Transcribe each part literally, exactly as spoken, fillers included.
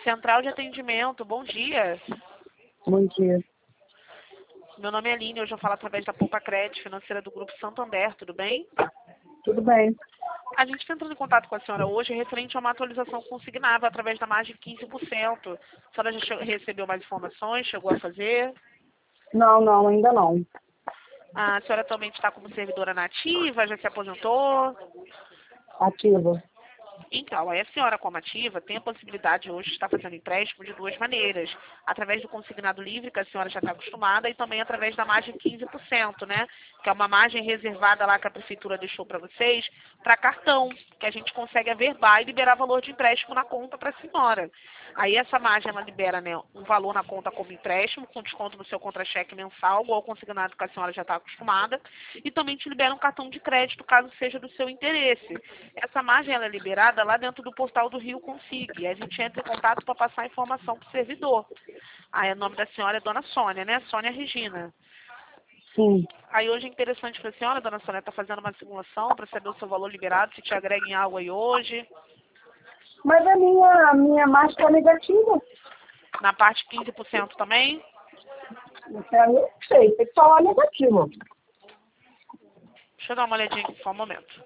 Central de Atendimento, bom dia. Bom dia. Meu nome é Aline, hoje eu falo através da Poupa Crédito Financeira do Grupo Santander, tudo bem? Tudo bem? A gente está entrando em contato com a senhora hoje referente a uma atualização consignável através da margem de quinze por cento. A senhora já chegou- recebeu mais informações, chegou a fazer? Não, não, ainda não. A senhora atualmente está como servidora nativa, já se aposentou? Ativa. Então, aí a senhora como ativa tem a possibilidade hoje de estar fazendo empréstimo de duas maneiras. Através do consignado livre, que a senhora já está acostumada, e também através da margem quinze por cento, né? Que é uma margem reservada lá que a prefeitura deixou para vocês, para cartão, que a gente consegue averbar e liberar valor de empréstimo na conta para a senhora. Aí essa margem, ela libera, né, um valor na conta como empréstimo, com desconto no seu contra-cheque mensal, igual ao consignado que a senhora já está acostumada, e também te libera um cartão de crédito, caso seja do seu interesse. Essa margem, ela é liberada lá dentro do portal do Rio Consigue. A gente entra em contato para passar a informação para o servidor. Aí o nome da senhora é Dona Sônia, né? Sônia Regina. Sim. Aí hoje é interessante para a senhora, Dona Sônia, está fazendo uma simulação para saber o seu valor liberado, se te agrega em algo aí hoje. Mas a minha, a minha marcha está negativa. Na parte quinze por cento também. Eu não sei, tem que falar negativo. Deixa eu dar uma olhadinha aqui, só um momento.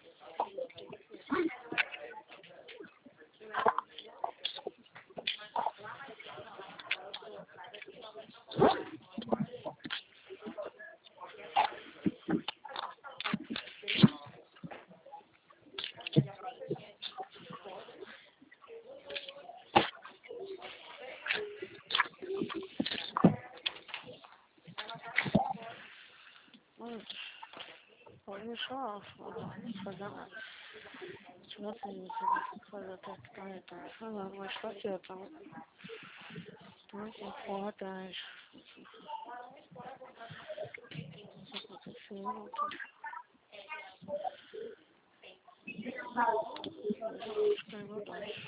Hum, pode deixar fazer nada. Tipo assim, você fazer até que tá, tá falando, mas tá aqui, tá? Então aqui, porra atrás. Isso aconteceu, não tô. Acho que é igualdade.